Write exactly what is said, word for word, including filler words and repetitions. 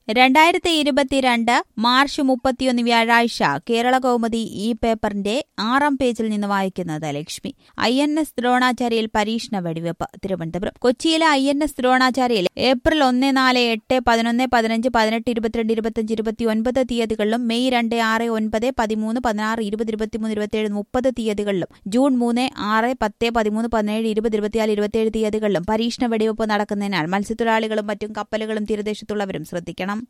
രണ്ടായിരത്തി ഇരുപത്തിരണ്ട് മാർച്ച് മുപ്പത്തിയൊന്ന് വ്യാഴാഴ്ച കേരള കൗമുദി ഈ പേപ്പറിന്റെ ആറാം പേജിൽ നിന്ന് വായിക്കുന്നത് ലക്ഷ്മി. ഐ എൻ എസ് ദ്രോണാചാര്യയിൽ പരീക്ഷണ വെടിവെപ്പ്. തിരുവനന്തപുരം. കൊച്ചിയിലെ ഐ എൻ എസ് ദ്രോണാചാര്യയിൽ ഏപ്രിൽ ഒന്ന് നാല് എട്ട് പതിനൊന്ന് പതിനഞ്ച് പതിനെട്ട് ഇരുപത്തിരണ്ട് ഇരുപത്തിയഞ്ച് ഇരുപത്തിയൊൻപത് തീയതികളിലും മെയ് രണ്ട് ആറ് ഒൻപത് പതിമൂന്ന് പതിനാറ് ഇരുപത് ഇരുപത്തിമൂന്ന് ഇരുപത്തിയേഴ് മുപ്പത് തീയതികളിലും ജൂൺ മൂന്ന് ആറ് പത്ത് പതിമൂന്ന് പതിനേഴ് ഇരുപത് ഇരുപത്തിനാല് ഇരുപത്തിയേഴ് തീയതികളിലും പരീക്ഷണ വെടിവെപ്പ് നടക്കുന്നതിനാൽ മത്സ്യത്തൊഴിലാളികളും മറ്റും കപ്പലുകളും തീരദേശത്തുള്ളവരും ശ്രദ്ധിക്കണം.